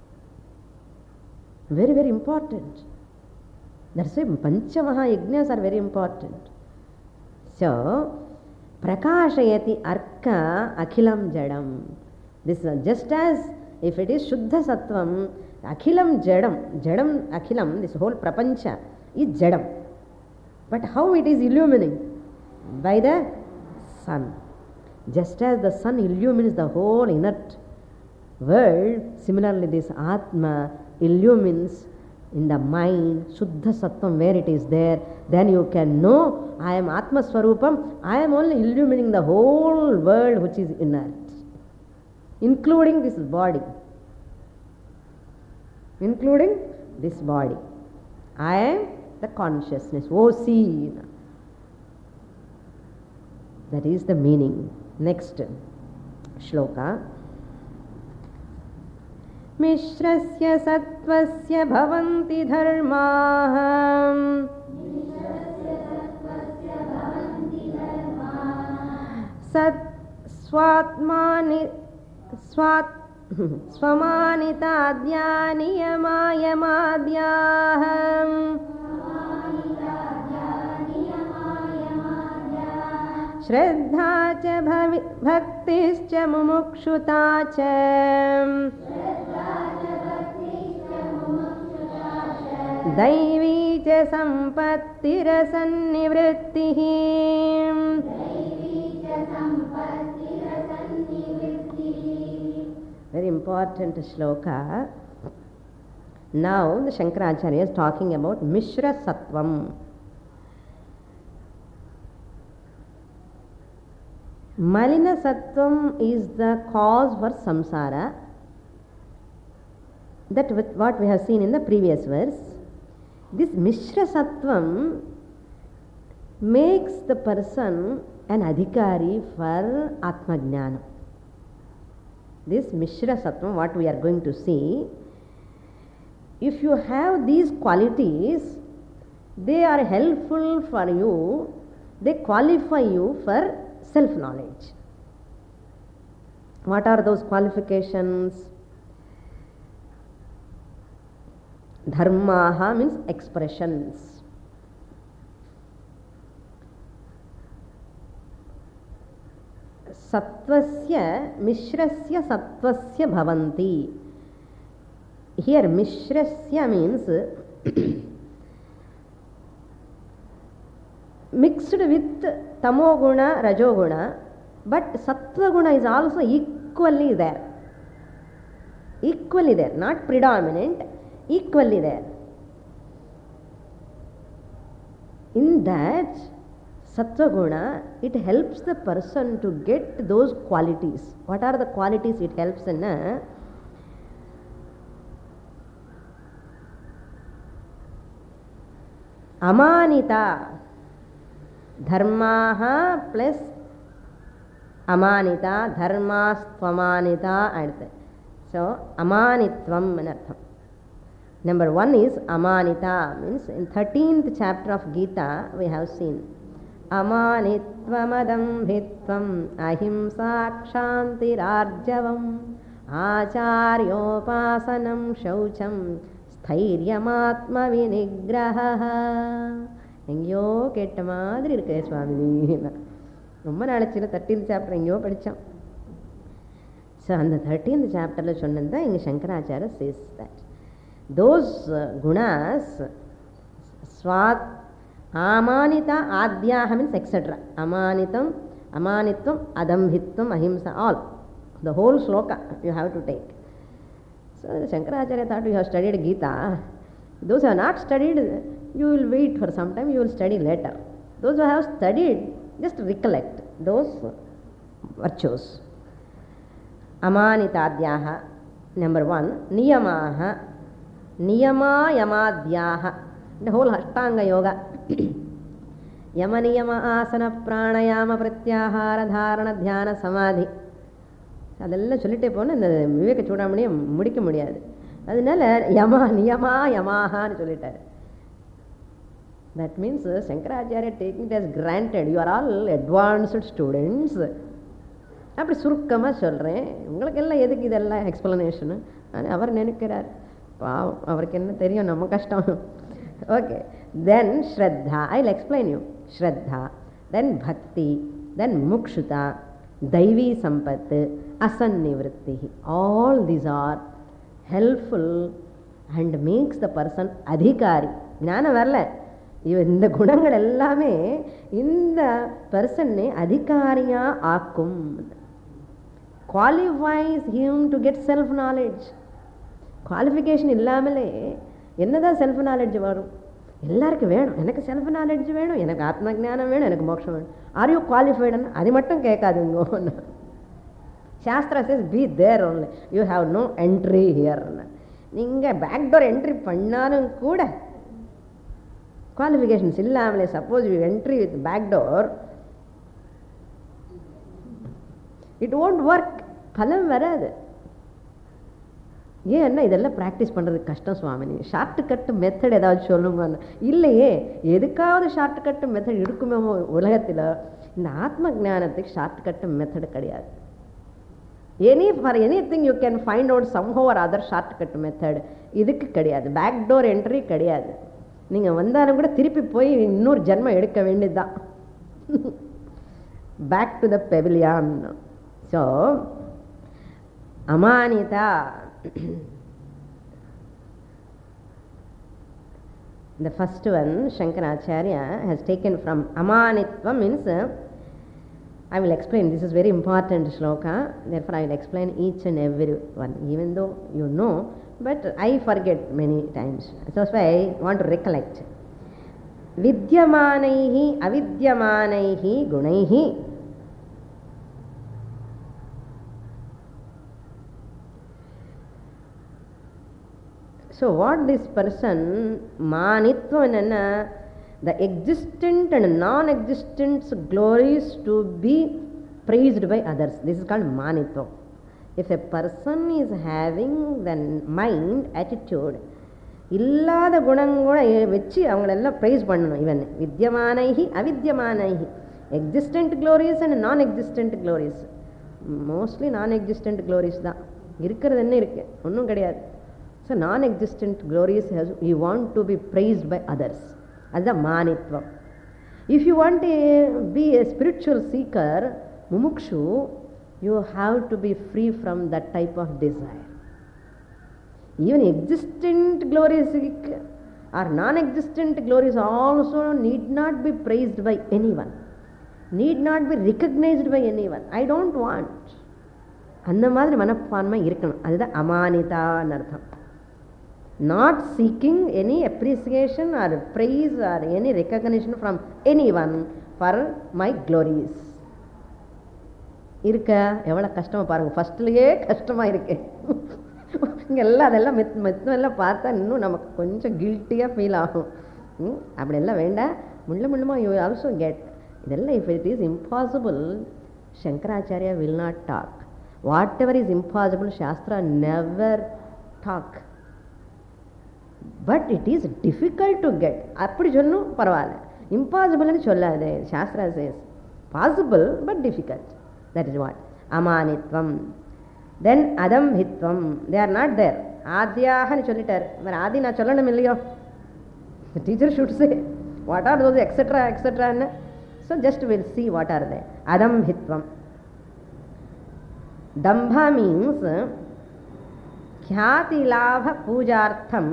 Very, very important. That's why Panchamaha Yajnas are very important. So, Prakashayati Arka Akhilam Jadam. This is just as if it is Shuddha Sattvam, Akhilam Jadam, Jadam Akhilam, this whole Prapancha is Jadam. But how it is illumining? By the sun. Just as the sun illumines the whole inert world, similarly this Atma illumines in the mind, Shuddha Sattvam, where it is there, then you can know, I am Atma Swarupam, I am only illumining the whole world which is inert, including this body. Including this body. I am the consciousness, O see. That is the meaning. Next shloka. मिश्रस्य सत्त्वस्य भवन्ति धर्माः सत् स्वात्मानि स्वात् स्वमानिताद्यानि यमायमाद्याः श्रद्धा च भवि भक्तिश्च मुमुक्षुता च दैवी च सम्पत्तिरसन्निवृत्तिः. Very important shloka. Now the Shankaracharya is talking about Mishra Sattvam. Malina Sattvam is the cause for samsara. That with what we have seen in the previous verse. This Mishra Sattvam makes the person an adhikari for Atma Jnana. This Mishra Sattvam, what we are going to see, if you have these qualities, they are helpful for you, they qualify you for self-knowledge. What are those qualifications? Dharmaha means expressions. Sattvasya, Mishrasya Sattvasya bhavanti. Here Mishrasya means mixed with Tamoguna, Rajoguna, but Sattvaguna is also equally there. Equally there, not predominant. Equally there. In that Sattva Guna, it helps the person to get those qualities. What are the qualities it helps in? Uh, Amanita. Dharmaha plus Amanita. Dharmasthvamanita. So, Amanitvam anartham. Number one is Amanita, means in thirteenth chapter of Gita we have seen அமானித்வமதம்பித்வம் அஹிம்சா க்ஷாந்திரார்ஜவம் ஆச்சாரியோபாசனம் சௌச்சம் ஸ்தைரியமாத்ம விநிகிரஹ. எங்கேயோ கேட்ட மாதிரி இருக்கு சுவாமிஜி. ரொம்ப நாளைச்சில thirteenth chapter எங்கேயோ படித்தோம். So அந்த thirteenth சாப்டரில் சொன்னது தான் இங்கே சங்கராச்சாரிய சேஸ் தட் தோஸ் குணாஸ் ஸ்வாத் அமானிதா ஆத்யாக மீன்ஸ் எக்ஸெட்ரா. அமானிதம் அமானித்வம் அதம்பித்வம் அஹிம்சா all the whole sloka you have to take. So Shankaracharya thought you have studied Gita. Those who have not studied, you will wait for some time, you will study later. Those who have studied, just recollect those virtues. Amanitadhyaha, number one. Niyamaha, niyama yamadhyaha, the whole Ashtanga yoga. Yama niyama asana pranayama pratyahara dharana dhyana samadhi. அதெல்லாம் சொல்லிட்டே போனால் இந்த விவேக சூடாமணியை முடிக்க முடியாது. அதனால யமா நியமா யமாஹான்னு சொல்லிட்டார். That means Shankaracharya taking it as granted, you are all advanced students. அப்படி சுருக்கமாக சொல்கிறேன். உங்களுக்கு எல்லாம் எதுக்கு இதெல்லாம் எக்ஸ்பிளனேஷனு? ஆனால் அவர் நினைக்கிறார், பாவம் அவருக்கு என்ன தெரியும் நம்ம கஷ்டம். ஓகே, தென் ஸ்ரத்தா, ஐ வில் எக்ஸ்பிளைன் யூ. ஸ்ரத்தா, தென் பக்தி, then முமுக்ஷுதா, தைவி Sampath, அசன்னிவృత్తి. All these are helpful and makes the person அதிகாரி. ஞானம் வரல, இந்த குணங்கள் எல்லாமே இந்த பர்சனை அதிகாரியா ஆக்கும். qualifies him to get self knowledge. Qualification இல்லாமலே என்னதான் செல்ஃப் நாலேஜ் வரும்? எல்லாருக்கும் வேணும், எனக்கு செல்ஃப் நாலேஜ் வேணும், எனக்கு ஆத்ம ஜானம் வேணும், எனக்கு மோட்சம் வேணும். ஆர் யூ குவாலிஃபைடுன்னு அது மட்டும் கேட்காதுங்க. சாஸ்திரா says be there only, you have no entry ஹியர்னு. நீங்கள் பேக்டோர் என்ட்ரி பண்ணாலும் கூட குவாலிஃபிகேஷன்ஸ் இல்லாமலே suppose you entry with backdoor, it won't work, பலம் வராது. ஏன்னா இதெல்லாம் ப்ராக்டிஸ் பண்ணுறதுக்கு கஷ்டம் சுவாமினி, ஷார்ட் கட்டு மெத்தட் ஏதாவது சொல்லுங்கன்னு. இல்லையே, எதுக்காவது ஷார்ட் கட்டு மெத்தட் இருக்குமே உலகத்தில். இந்த ஆத்ம ஜானத்துக்கு ஷார்ட் கட்டு மெத்தடு கிடையாது. Any for anything you can find out somehow or other short cut method. இதுக்கு கிடையாது, பேக் டோர் என்ட்ரி கிடையாது. நீங்கள் வந்தாலும் கூட திருப்பி போய் இன்னொரு ஜென்மம் எடுக்க வேண்டியது தான். Back to the pavilion. So அமானிதா, the first one Shankaracharya has taken from Amanitva means, I will explain, this is very important shloka, therefore I will explain each and every one, even though you know, but I forget many times, so that's why I want to recollect. Vidyamanaihi avidyamanaihi gunaihi. So what this person, manitva enna, the existent and non-existent glories to be praised by others. This is called manitva. If a person is having the mind attitude, இல்லாத குணங்கூட வச்சு அவங்களெல்லாம் praise பண்ணணும். Even வித்யமானைஹி அவித்யமானைஹி, existent glories and non existent glories. Mostly non existent glories தான் இருக்கிறது. என்ன இருக்குது? ஒன்றும் கிடையாது. So non-existent glories has, you want to be praised by others. That's the manitva. If you want to be a spiritual seeker, mumukshu, you have to be free from that type of desire. Even existent glories or non-existent glories also need not be praised by anyone, need not be recognized by anyone. I don't want. அந்த மாதிரி மனப்பான்மை இருக்கணும். அதுதான் அமானிதான்னு அர்த்தம். Not seeking any appreciation or praise or any recognition from anyone for my glories. இருக்க எவ்வளோ கஷ்டமாக பாருங்கள். ஃபஸ்ட்லேயே கஷ்டமாக இருக்கு. இங்கே எல்லாம் அதெல்லாம் மெத் மெத்தம் எல்லாம் பார்த்தா இன்னும் நமக்கு கொஞ்சம் கில்ட்டியாக ஃபீல் ஆகும். அப்படியெல்லாம் வேண்டாம். முள்ள முள்ளமாக யூ ஆல்சோ கெட் இதெல்லாம். If it is impossible, Shankaracharya will not talk. Whatever is impossible, Shastra never talk. But it is difficult to get. அப்படி சொன்னும் பரவாயில்ல. இம்பாசிபிள்னு சொல்லாது. சாஸ்திரா says possible but difficult. That is what அமானித்வம். தென் அதம்ஹித்வம், they are not there. ஆத்யாகன்னு சொல்லிட்டார். வேறு ஆதி நான் சொல்லணும் இல்லையோ, teacher should say what are those etcetera எக்ஸெட்ரான்னு. So just will see what are they. அதம்ஹித்வம். தம்பா மீன்ஸ் ख्याति लाभ पूजार्थम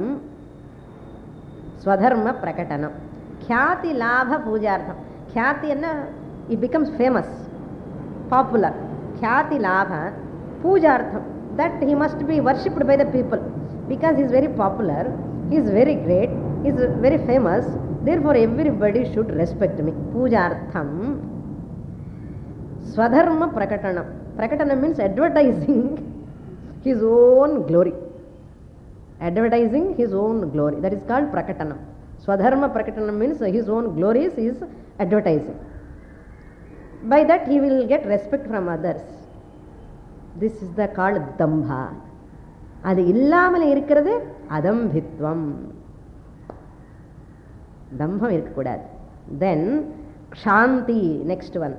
स्वधर्म प्रकटनम. ख्याति लाभ पूजार्थम. ख्याति अन्ना it becomes famous, popular. ख्याति लाभ पूजार्थम, that he must be worshipped by the people because he is very popular, he is very great, he is very famous, therefore everybody should respect me. पूजार्थम स्वधर्म प्रकटनम. प्रकटनम means advertising his own glory. Advertising his own glory, that is called prakatanam. Swadharma prakatanam means his own glories is advertising. By that he will get respect from others. This is the called dambha. அது இல்லாமல் இருக்கிறது அதம்பித்வம். தம்பம் இருக்கக்கூடாது. Then kshanti, next one.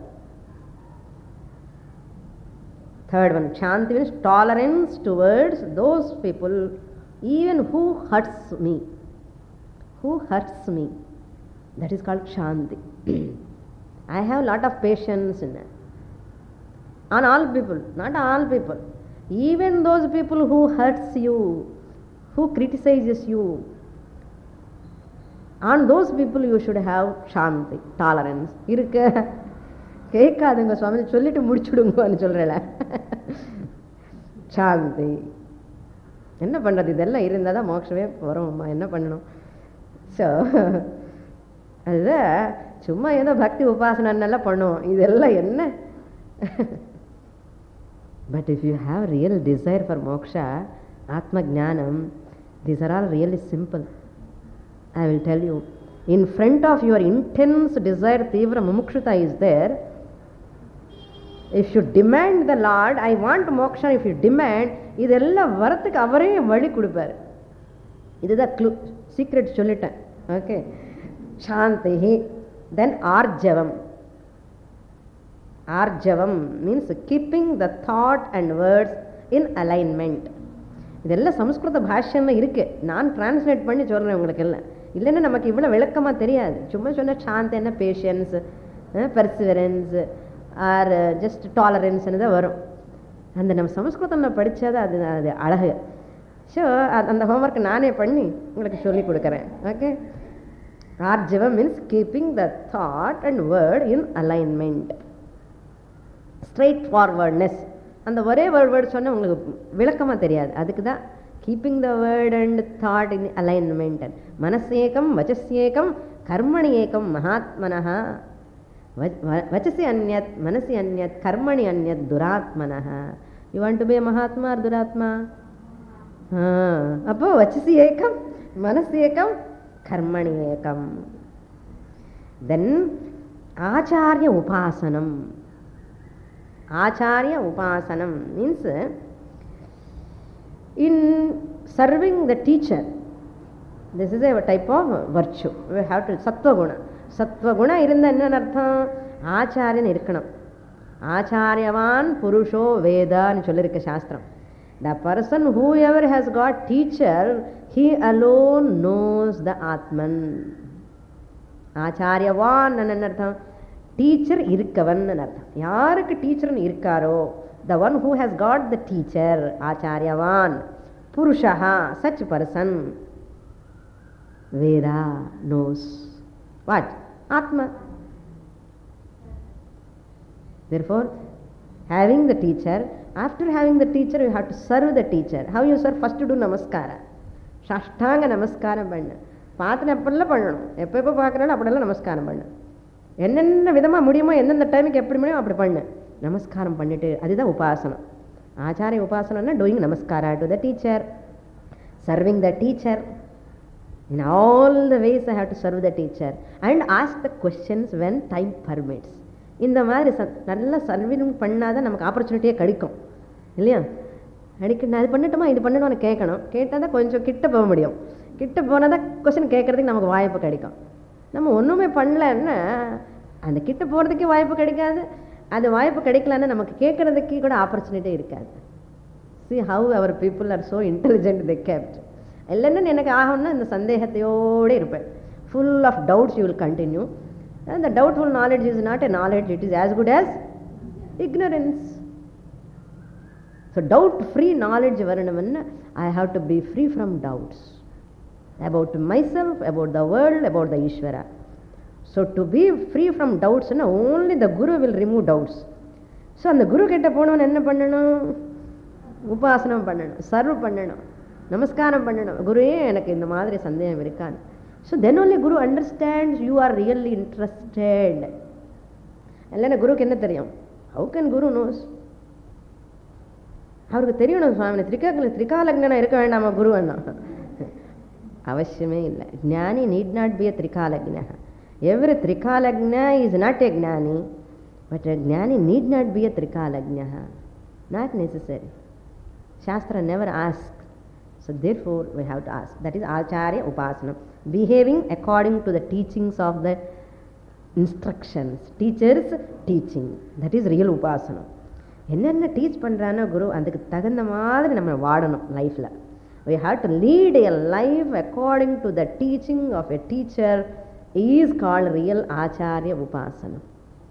Third one, Shanti means tolerance towards those people even who hurts me. Who hurts me. That is called Shanti. I have lot of patience in it. On all people, not all people. Even those people who hurts you, who criticizes you, on those people you should have Shanti, tolerance. இருக்க கேட்காதுங்க சுவாமி, சொல்லிட்டு முடிச்சுடுங்கன்னு சொல்கிறேன். சாந்தி என்ன பண்ணுறது, இதெல்லாம் இருந்தால் தான் மோட்சமே வரும். என்ன பண்ணணும்? ஸோ அதுதான் சும்மா ஏதோ பக்தி உபாசனெல்லாம் பண்ணுவோம், இதெல்லாம் என்ன? But if you have real desire for மோக்ஷா, ஆத்ம ஜானம், these are all really simple. I will tell you, in front of your intense desire தீவிர முமுக்ஷுதா is there. If you demand the Lord, I want moksha, if you demand, இதெல்லாம் வரத்துக்கு அவரே வழி கொடுப்பார். இதுதான் க்ளூ, சீக்ரெட் சொல்லிட்டேன். ஓகே, சாந்தி. தென் ஆர்ஜவம். ஆர்ஜவம் means keeping the thought and words in alignment. இதெல்லாம் சம்ஸ்கிருத பாஷ்யம்னு இருக்கு, நான் டிரான்ஸ்லேட் பண்ணி சொல்கிறேன் உங்களுக்கு எல்லாம். இல்லைன்னா நமக்கு இவ்வளோ விளக்கமாக தெரியாது. சும்மா சொன்ன சாந்தி என்ன, பேஷன்ஸ், பெர்சிவரன்ஸ் ஆர் ஜஸ்ட் டாலரன்ஸ்னு தான் வரும். அந்த நம்ம சமஸ்கிருதம் படித்தா தான் அது அது அழகு. ஸோ அந்த ஹோம்ஒர்க் நானே பண்ணி உங்களுக்கு சொல்லி கொடுக்குறேன். ஓகே, ஆர்ஜவம் means keeping the thought and word in alignment. Straightforwardness. அந்த ஒரே வேர்ட் வேர்டு சொன்னால் உங்களுக்கு விளக்கமாக தெரியாது. அதுக்கு தான் keeping the word and thought in alignment. மனசேகம் வச்சஸ்யேகம் கர்மணி ஏகம் மகாத்மனஹா. வச்சசி அந்யத் மனசி அந்யத் கர்மணி அந்யத் துராத்மனஹ. யூ வாண்ட் டு பி மகாத்மா ஆர் துராத்மா? அப்போ வச்சசி ஏகம் மனசி ஏகம் கர்மணி ஏகம். தென் ஆச்சாரிய உபாசனம். ஆச்சாரிய உபாசனம் means in serving the teacher. This is a type of virtue. We have to சத்வகுண. சத்வகுணம் இருந்தால் என்னென்னு அர்த்தம்? ஆச்சாரியன் இருக்கணும். ஆச்சாரியவான் புருஷோ வேதான்னு சொல்லியிருக்க சாஸ்திரம். The person who ever has got teacher, he alone knows the ஆத்மன். ஆச்சாரியவான் என்ன அர்த்தம்? டீச்சர் இருக்கவன் அர்த்தம். யாருக்கு டீச்சர்னு இருக்காரோ, the one who has got the teacher, ஆச்சாரியவான் புருஷா, சச் பர்சன் வேதா, knows what? Atma. Therefore, having the teacher, after having the teacher, you have to serve the teacher. How you serve? First to do namaskara. Shashtanga namaskaram pannu. Paathana eppalla pannanum. Eppo eppo paakrala appdella namaskaram pannu. என்னென்ன விதமாக முடியுமோ, எந்தெந்த டைமுக்கு எப்படி முடியுமோ அப்படி பண்ணு. நமஸ்காரம் பண்ணிட்டு, அதுதான் உபாசனம். ஆச்சாரிய உபாசனம்னா டூயிங் நமஸ்காரா to the teacher, serving the teacher. In all the ways I have to serve the teacher and ask the questions when time permits. இந்த மாதிரி ச நல்ல சர்விங் பண்ணால் தான் நமக்கு ஆப்பர்ச்சுனிட்டியே கிடைக்கும் இல்லையா? அடிக்க நான் இது பண்ணட்டுமா, இது பண்ணணும்னு கேட்கணும். கேட்டால் தான் கொஞ்சம் கிட்ட போக முடியும். கிட்ட போனால் தான் கொஸ்டின் கேட்குறதுக்கு நமக்கு வாய்ப்பு கிடைக்கும். நம்ம ஒன்றுமே பண்ணலன்னா அந்த கிட்ட போகிறதுக்கே வாய்ப்பு கிடைக்காது. அது வாய்ப்பு கிடைக்கலன்னா நமக்கு கேட்குறதுக்கு கூட ஆப்பர்ச்சுனிட்டி இருக்காது. See how our people are so intelligent, they kept. இல்லைன்னு எனக்கு ஆகும்னா இந்த சந்தேகத்தையோடு இருப்பேன். Full of doubts you will continue. And the doubtful knowledge is not a knowledge, it is as good as ignorance. So doubt-free knowledge varanamanna, I have to be free from doubts about myself, about the world, about the Ishvara. So to be free from doubts, only the Guru will remove doubts. So அந்த குரு கிட்ட போனவன் என்ன பண்ணணும்? உபாசனம் பண்ணணும், serve பண்ணணும், நமஸ்காரம் பண்ணணும். குருவே எனக்கு இந்த மாதிரி சந்தேகம் இருக்கான்னு. So then only Guru understands you are really interested. இல்லைன்னா குருக்கு என்ன தெரியும்? How can Guru knows? அவருக்கு தெரியணும் சுவாமி திரிகால திரிகாலக்னா இருக்க வேண்டாமா குரு அண்ணா? அவசியமே இல்லை. ஞானி நீட் நாட் பி அ திரிகாலக்னா. எவ்ரி திரிகாலக்னா இஸ் நாட் எ ஞானி, பட் ஞானி நீட் நாட் பி அ திரிகாலக்னா. Not necessary. Shastra never asks. So therefore we have to ask. That is Acharya Upasana. Behaving according to the teachings of the instructions. Teachers teaching. That is real Upasana. என்னென்ன teach பண்ணுறானோ குரு அதுக்கு தகுந்த மாதிரி நம்ம வாடணும் லைஃப்பில். We have to lead a life according to the teaching of a teacher is called real Acharya Upasana.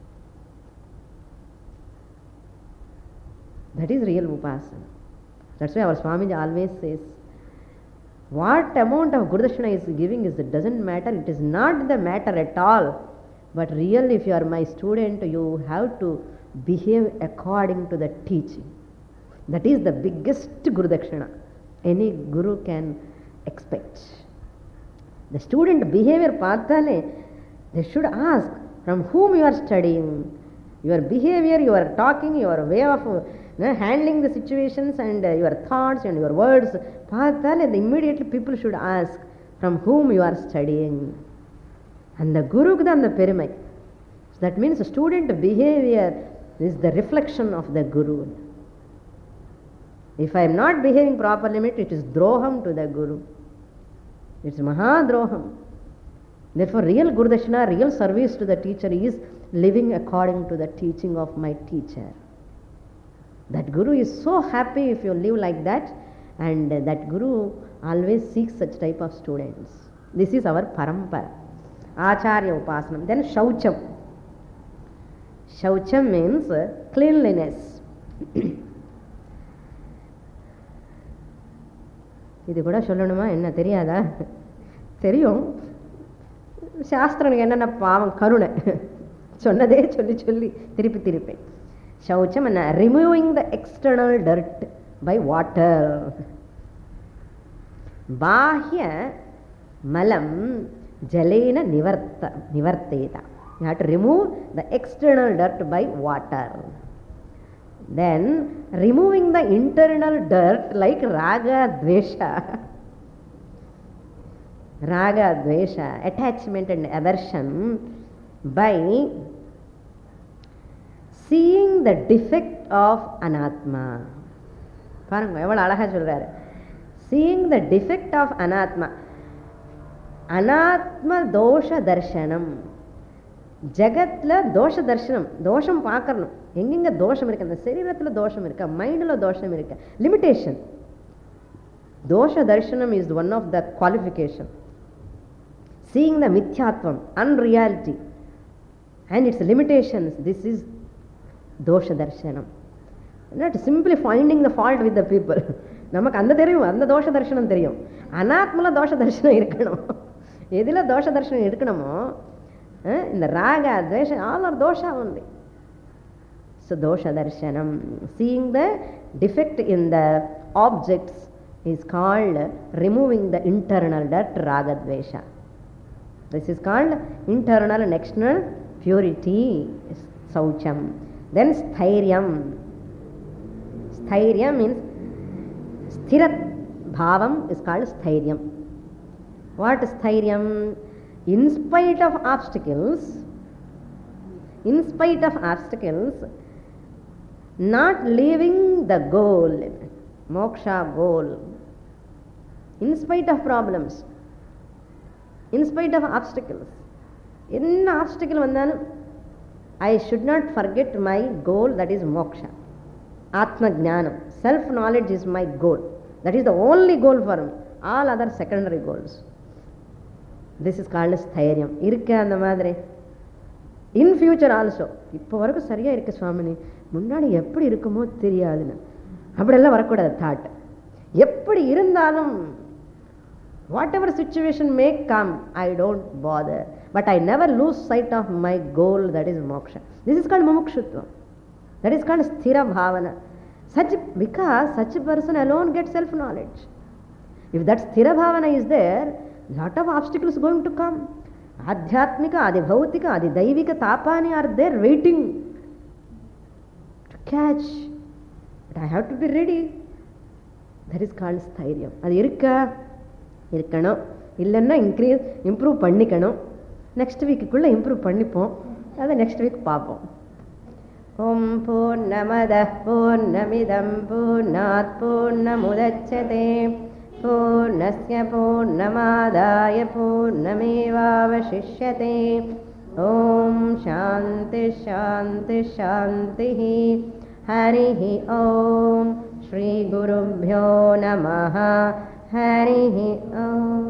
That is real Upasana. That's why our Swamiji always says, what amount of Gurudakshina is giving is it doesn't matter, it is not the matter at all. But really, if you are my student, you have to behave according to the teaching. That is the biggest Gurudakshina any Guru can expect. The student behavior pathale, they should ask from whom you are studying. Your behavior, your talking, your way of uh, handling the situations and uh, your thoughts and your words, pathale, immediately people should ask from whom you are studying. And the Guru kudam the perimai. So that means the student behavior is the reflection of the Guru. If I am not behaving properly, it is droham to the Guru. It is mahadroham. Therefore, real Gurudakshina, real service to the teacher is living according to the teaching of my teacher. That Guru is so happy if you live like that, and that Guru always seeks such type of students. This is our parampara. Acharya Upasanam. Then Shaucham. Shaucham means cleanliness. இது கூட சொல்லணுமா என்ன தெரியாதா? தெரியும். சாஸ்திரனுக்கு என்னென்ன பாவம் கருணை சொன்னதே சொல்லி சொல்லி திருப்பி திருப்பேன். Shaucham and removing the external dirt by water. Bahya malam jalena nivarta nivarteta. You have to remove the external dirt by water. Then removing the internal dirt like raga dvesha. Raga dvesha, attachment and aversion, by seeing the defect of anatma. பாருங்க எவ்வளவு அழகா சொல்றாரு. Seeing the defect of anatma. Anatma dosha darshanam. ஜகத்தில் தோஷ தர்ஷனம், தோஷம் பார்க்கணும். எங்கெங்க தோஷம் இருக்கு, அந்த சரீரத்தில் தோஷம் இருக்கா, மைண்டில் தோஷம் இருக்கா, limitation. Dosha darshanam is one of the qualification. Seeing the mithyatvam, unreality and its limitations, this is dosha darshanam. Not simply finding the fault with the people. நமக்கு அந்த தெரியும், அந்த தோஷ தர்ஷனம் தெரியும். அனாத்மல தோஷ தர்ஷனம் இருக்கணும். எதில் தோஷ தர்ஷனம் இருக்கணுமோ இந்த raga dvesha all are dosha only. So dosha darshanam, seeing the defect in the objects is called removing the internal dirt, raga dvesha. This is called internal and external purity, saucham. Then sthiryam. Sthiryam means sthirat bhavam is called sthiryam. What is sthiryam? In spite of obstacles, in spite of obstacles, not leaving the goal, moksha goal, in spite of problems, in spite of obstacles, என்ன obstacle வந்தாலும் I should not forget my goal, that is moksha, ஆத்ம jnanam. Self knowledge is my goal, that is the only goal for me, all other secondary goals. This is called sthairyam. இருக்க அந்த மாதிரி in future also. இப்போ வரைக்கும் சரியாக இருக்கு சுவாமினி, முன்னாடி எப்படி இருக்குமோ தெரியாதுன்னு அப்படியெல்லாம் வரக்கூடாது தாட். எப்படி இருந்தாலும் whatever situation may come, I don't bother, but I never lose sight of my goal, that is moksha. This is called mumukshutvam, that is called sthira bhavana. Such, because such a person alone gets self knowledge. If that sthira bhavana is there, lot of obstacles going to come. Adhyatmika, adi bhautika, adi daivika tapani are there waiting to catch. But I have to be ready. That is called sthairiyam. அது இருக்கா இருக்கணும், இல்லைன்னா increase improve பண்ணிக்கணும். Next வீக்குக்குள்ளே improve பண்ணிப்போம், அதை next week பார்ப்போம். ஓம் பூர்ணமதః பூர்ணமிதம் பூர்ணாத் பூர்ணமுதச்யதே பூர்ணஸ்ய பூர்ணமாதாய பூர்ணமேவாவசிஷ்யதே. ஓம் சாந்தி சாந்தி சாந்தி. ஹரிः ஓம். ஸ்ரீ குருभ्यो நமः. ஹரிः ஓம்.